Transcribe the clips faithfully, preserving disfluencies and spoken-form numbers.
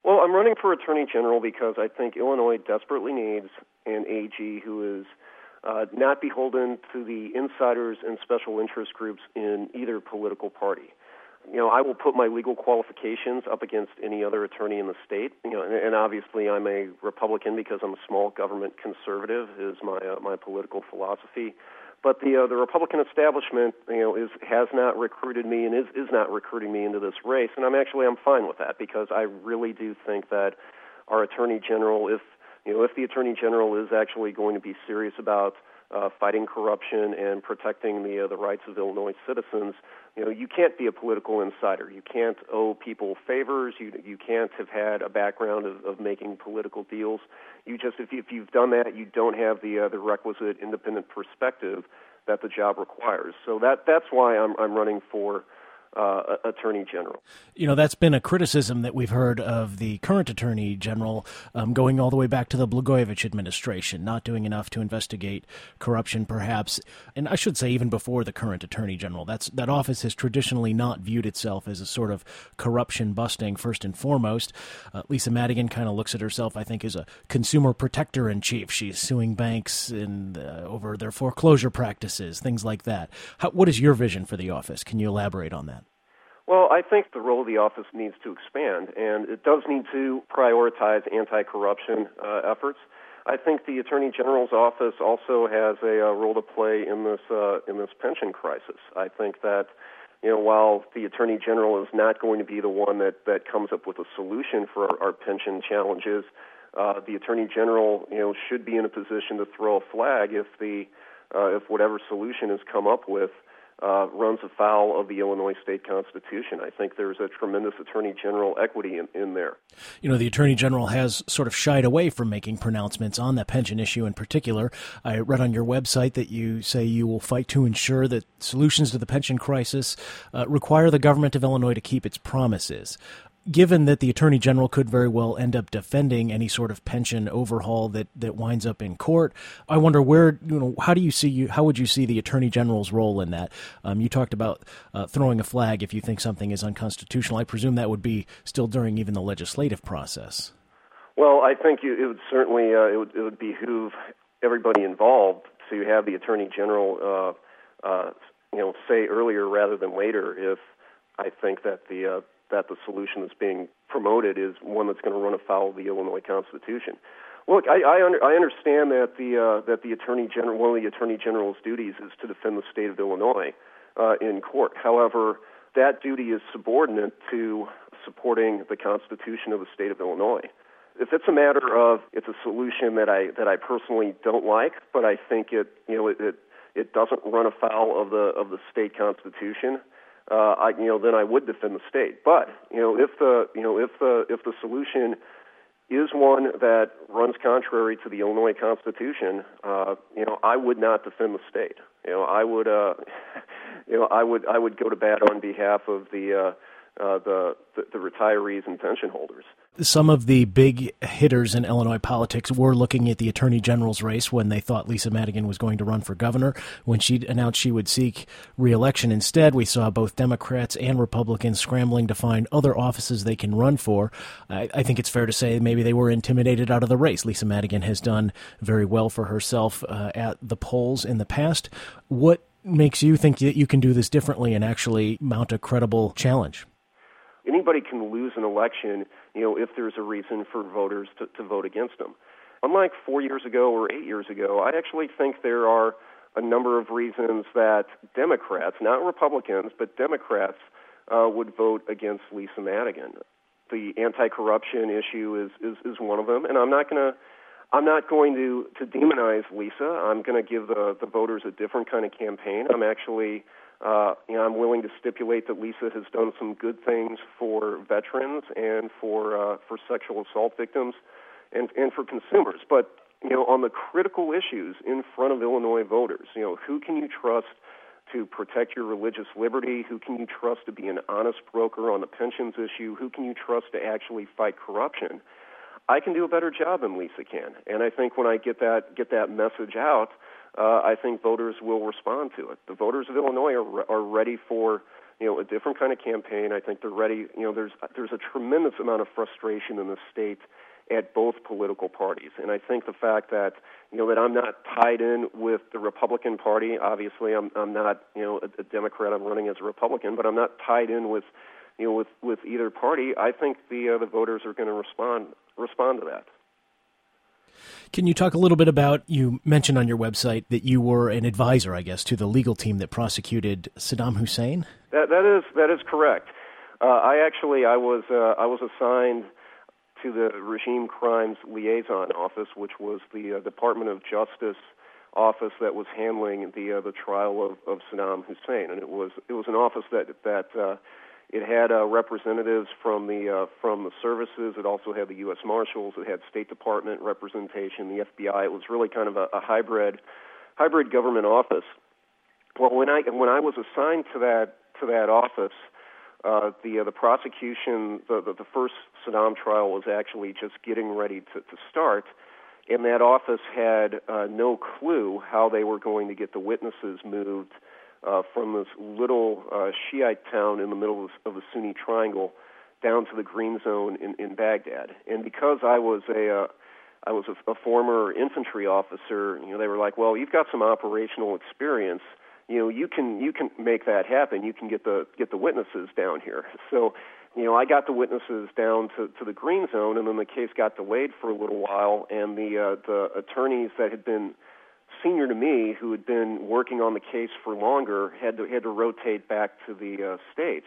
Well, I'm running for Attorney General because I think Illinois desperately needs an A G who is uh, not beholden to the insiders and special interest groups in either political party. You know, I will put my legal qualifications up against any other attorney in the state. You know, and, and obviously I'm a Republican because I'm a small government conservative is my uh, my political philosophy. But the uh, the Republican establishment, you know, is has not recruited me and is is not recruiting me into this race, and I'm actually I'm fine with that because I really do think that our Attorney General, if you know, if the Attorney General is actually going to be serious about uh, fighting corruption and protecting the uh, the rights of Illinois citizens, you know, you can't be a political insider. You can't owe people favors. You you can't have had a background of, of making political deals. You just if, you, if you've done that, you don't have the uh, the requisite independent perspective that the job requires. So that that's why I'm I'm running for Uh, Attorney General. You know, that's been a criticism that we've heard of the current Attorney General, um, going all the way back to the Blagojevich administration, not doing enough to investigate corruption, perhaps. And I should say even before the current Attorney General. That's that office has traditionally not viewed itself as a sort of corruption busting first and foremost. Uh, Lisa Madigan kind of looks at herself, I think, as a consumer protector in chief. She's suing banks in, uh, over their foreclosure practices, things like that. How, what is your vision for the office? Can you elaborate on that? Well, I think the role of the office needs to expand, and it does need to prioritize anti-corruption uh, efforts. I think the Attorney General's office also has a, a role to play in this uh, in this pension crisis. I think that, you know, while the Attorney General is not going to be the one that, that comes up with a solution for our, our pension challenges, uh, the Attorney General, you know, should be in a position to throw a flag if the uh, if whatever solution is come up with Uh, runs afoul of the Illinois state constitution. I think there's a tremendous Attorney General equity in, in there. You know, the Attorney General has sort of shied away from making pronouncements on the pension issue in particular. I read on your website that you say you will fight to ensure that solutions to the pension crisis uh, require the government of Illinois to keep its promises. Given that the Attorney General could very well end up defending any sort of pension overhaul that, that winds up in court, I wonder where, you know, how do you see, you, how would you see the Attorney General's role in that? Um, you talked about uh, throwing a flag if you think something is unconstitutional. I presume that would be still during even the legislative process. Well, I think you, it would certainly, uh, it would, it would behoove everybody involved to have the Attorney General, uh, uh, you know, say earlier rather than later if I think that the uh, that the solution that's being promoted is one that's going to run afoul of the Illinois Constitution. Look, I I, under, I understand that the uh, that the Attorney General, one of the Attorney General's duties is to defend the state of Illinois uh, in court. However, that duty is subordinate to supporting the Constitution of the state of Illinois. If it's a matter of it's a solution that I that I personally don't like, but I think it you know it it, it doesn't run afoul of the of the state Constitution. Uh, I, you know, then I would defend the state. But you know, if the you know if the if the solution is one that runs contrary to the Illinois Constitution, uh, you know, I would not defend the state. You know, I would, uh, you know, I would I would go to bat on behalf of the uh, uh, the, the the retirees and pension holders. Some of the big hitters in Illinois politics were looking at the Attorney General's race when they thought Lisa Madigan was going to run for governor. When she announced she would seek re-election instead, we saw both Democrats and Republicans scrambling to find other offices they can run for. I, I think it's fair to say maybe they were intimidated out of the race. Lisa Madigan has done very well for herself uh, at the polls in the past. What makes you think that you can do this differently and actually mount a credible challenge? Anybody can lose an election, you know, if there's a reason for voters to, to vote against them. Unlike four years ago or eight years ago, I actually think there are a number of reasons that Democrats, not Republicans, but Democrats, uh, would vote against Lisa Madigan. The anti-corruption issue is, is, is one of them, and I'm not going to I'm not going to, to demonize Lisa. I'm going to give the, the voters a different kind of campaign. I'm actually Uh, you know, I'm willing to stipulate that Lisa has done some good things for veterans and for uh, for sexual assault victims and and for consumers. But you know, on the critical issues in front of Illinois voters, you know, who can you trust to protect your religious liberty? Who can you trust to be an honest broker on the pensions issue? Who can you trust to actually fight corruption? I can do a better job than Lisa can, and I think when I get that get that message out, Uh, I think voters will respond to it. The voters of Illinois are, are ready for you know, a different kind of campaign. I think they're ready. You know, there's there's a tremendous amount of frustration in the state at both political parties, and I think the fact that you know that I'm not tied in with the Republican Party. Obviously, I'm I'm not you know a, a Democrat. I'm running as a Republican, but I'm not tied in with you know with, with either party. I think the uh, the voters are going to respond respond to that. Can you talk a little bit about, you mentioned on your website that you were an advisor, I guess, to the legal team that prosecuted Saddam Hussein? That that is that is correct. Uh, I actually I was uh, I was assigned to the Regime Crimes Liaison Office, which was the uh, Department of Justice office that was handling the uh, the trial of, of Saddam Hussein, and it was it was an office that that uh, it had uh, representatives from the uh, from the services. It also had the U S Marshals. It had State Department representation, the F B I. It was really kind of a, a hybrid hybrid government office. Well, when I when I was assigned to that to that office, uh, the uh, the prosecution, the, the the first Saddam trial was actually just getting ready to, to start, and that office had uh, no clue how they were going to get the witnesses moved uh, from this little uh, Shiite town in the middle of, of the Sunni Triangle down to the Green Zone in, in Baghdad. And because I was a uh, I was a, a former infantry officer, you know, they were like, well, you've got some operational experience. You know, you can you can make that happen. You can get the get the witnesses down here. So, you know, I got the witnesses down to, to the Green Zone, and then the case got delayed for a little while. And the uh, the attorneys that had been senior to me, who had been working on the case for longer, had to had to rotate back to the uh, States.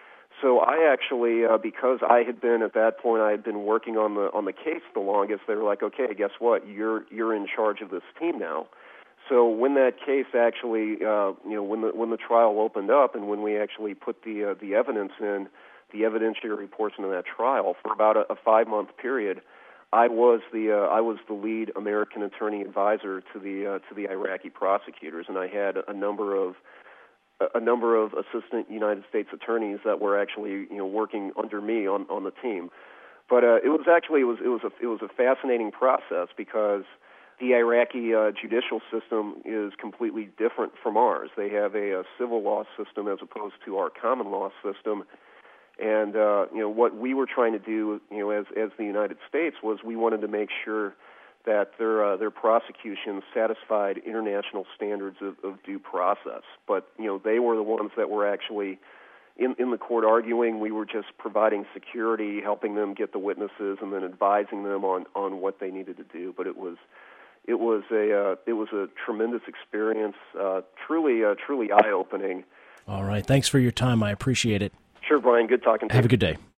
So I actually, uh, because I had been at that point, I had been working on the on the case the longest. They were like, okay, guess what? You're you're in charge of this team now. So when that case actually, uh, you know, when the when the trial opened up, and when we actually put the uh, the evidence in, the evidentiary portion of that trial for about a, a five month period, I was the uh, I was the lead American attorney advisor to the uh, to the Iraqi prosecutors, and I had a number of a number of assistant United States attorneys that were actually you know working under me on, on the team. But uh, it was actually it was it was a it was a fascinating process because the Iraqi uh, judicial system is completely different from ours. They have a, a civil law system as opposed to our common law system. And uh, you know what we were trying to do, you know, as as the United States, was we wanted to make sure that their uh, their prosecution satisfied international standards of, of due process. But you know, they were the ones that were actually in in the court arguing. We were just providing security, helping them get the witnesses, and then advising them on, on what they needed to do. But it was it was a uh, it was a tremendous experience, uh, truly uh, truly eye opening. All right, thanks for your time. I appreciate it. Sure, Brian. Good talking to you. Have a good day.